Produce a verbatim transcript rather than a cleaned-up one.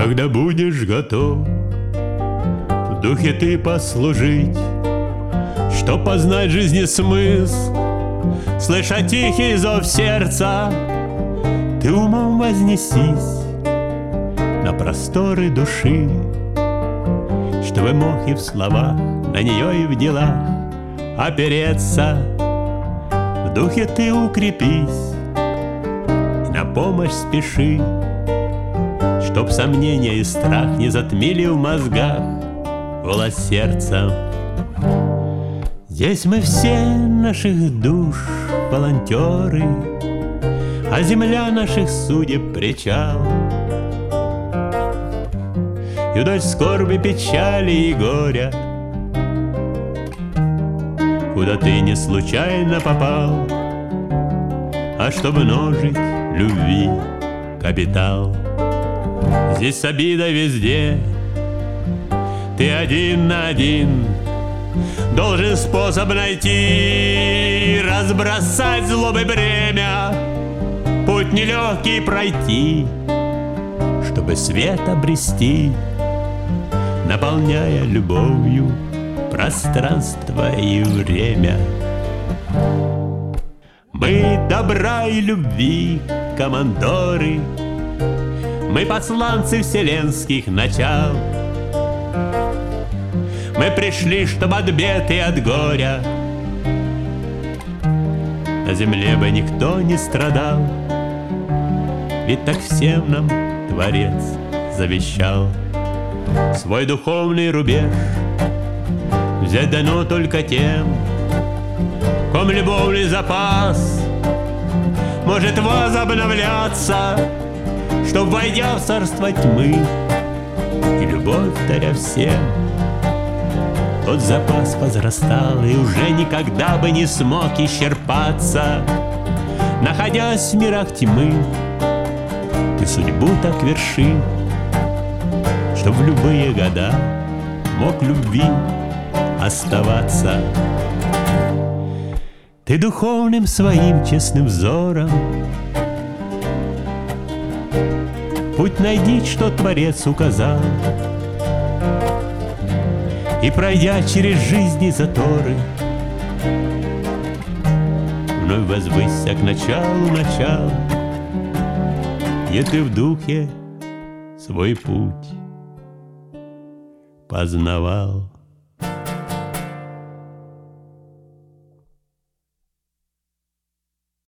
Когда будешь готов в духе ты послужить, чтоб познать жизни смысл, слыша тихий зов сердца, ты умом вознесись на просторы души, чтобы мог и в словах, на нее и в делах опереться. В духе ты укрепись и на помощь спеши, чтоб сомнения и страх не затмили в мозгах голос сердца. Здесь мы все наших душ волонтеры, а земля наших судеб причал. И вдоль скорби, печали и горя, куда ты не случайно попал, а чтоб множить любви капитал. Здесь с обидой везде ты один на один должен способ найти, разбросать злобы бремя, путь нелегкий пройти, чтобы свет обрести, наполняя любовью пространство и время. Мы добра и любви командоры, мы посланцы вселенских начал. Мы пришли, чтоб от бед и от горя на земле бы никто не страдал, ведь так всем нам Творец завещал. Свой духовный рубеж взять дано только тем, ком любовный запас может возобновляться, чтоб, войдя в царство тьмы и любовь даря всем, тот запас возрастал и уже никогда бы не смог исчерпаться. Находясь в мирах тьмы, ты судьбу так верши, чтоб в любые года мог любви оставаться. Ты духовным своим честным взором путь найди, что Творец указал, и, пройдя через жизни заторы, вновь возвысься к началу начала, где ты в духе свой путь познавал.